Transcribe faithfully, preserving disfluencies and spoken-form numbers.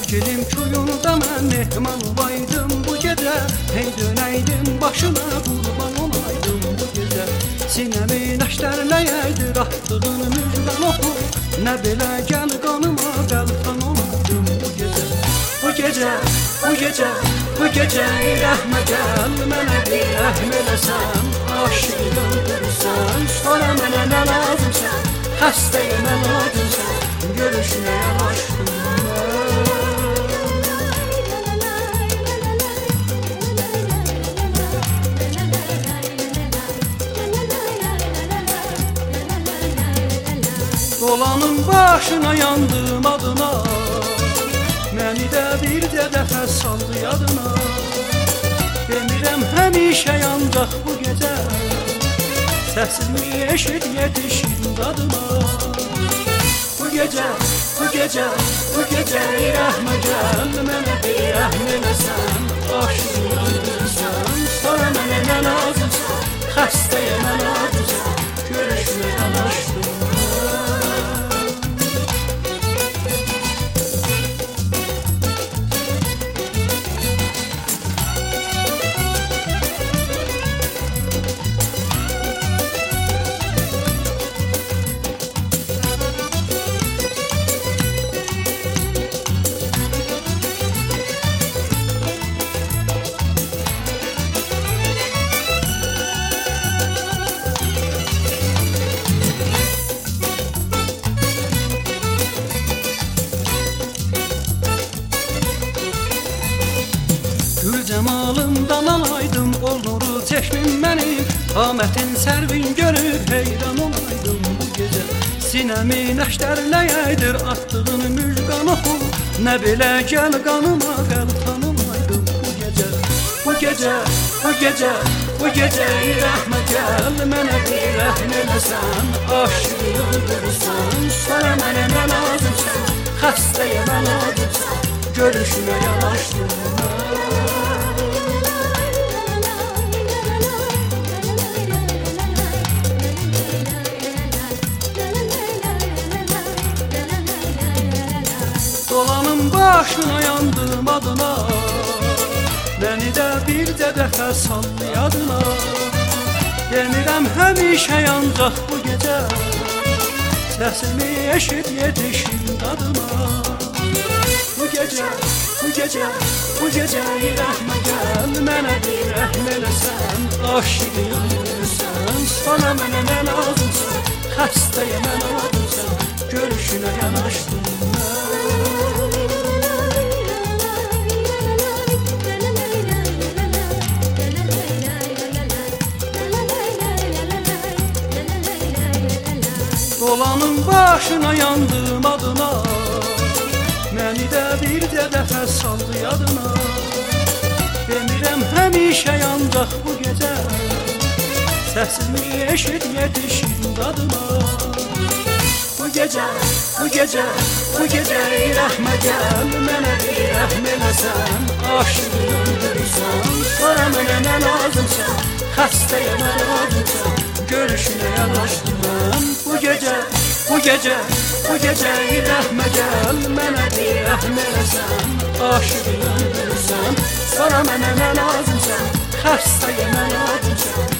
Eşkilim kuyunda mən mehman olaydım bu gecə. Hey dönəydim başına qurban olaydım bu gecə. Sinəmi nəşlərləyəydir atdığın müjdan oxu. Nə belə gəl qanıma qəlxan olaydım bu gecə. Bu gecə, bu gecə, bu gecə rəhmə gəl. Mənə bir rəhm eləsən, aşığı öldürürsən. Sonra mənə nə lazımsa, xəstəyəm əlacımsan. Görüşünə yanaşdım Dolanın başına yandım adına. Məni də bir də dəfə saldı yadına. Demirəm həmişə yancaq bu gecə. Səsini eşit yetişin dadıma. Bu gecə, bu gecə, bu gecə rəhmə gəl. Mənə bir rəhm eləsən, aşığı öldürürsən. Sonra mənə nə lazımsa, xəstəyəm əlacımsan. Görüşünə yanaşdım Gül cəmalımdan alaydım, olnuru çeşmin mənim. Amətin sərvin görüb heyran olaydım bu gecə. Sinəmi nəşlərləyəydir atdığın müjgan oxu. Nə belə gəl qanıma qəlxan olaydım bu gecə. Bu gecə, bu gecə, bu gecə rəhmə gəl. Mənə bir rəhm eləsən, aşığı öldürürsən. Sonra mənə nə lazımsa, xəstəyəm əlacımsan. Görüşünə yanaşdım Dolanın başına yandım adına. Bəni də bir də dəfə saldı yadına. Demirəm həmişə yancaq bu gecə. Səsimi eşit yetişin dadıma. Bu gecə, bu gecə, bu gecə rəhmə gəl. Mənə bir rəhm eləsən, aşığı öldürürsən. Sana mənə nə lazımsa, xəstəyəm əlacımsan. Görüşünə yanaşdım Dolanın başına yandım adına. Məni də bir də dəfə saldı yadına. Demirəm həmişə yancaq bu gecə. Səsimi eşit yetişin dadıma. Bu gecə, bu gecə, bu gecə rəhmə gəl. Mənə bir rəhm eləsən, aşığı öldürürsən. Sonra mənə nə lazımsa, xəstəyəm əlacımsan. Görüşünə yanaşdım mən. Bu gecə, bu gecə, bu gecə rəhmə gəl. Mənə bir rəhm eləsən, aşığı öldürürsən. Sonra mənə nə lazımsa, xəstəyəm əlacımsan.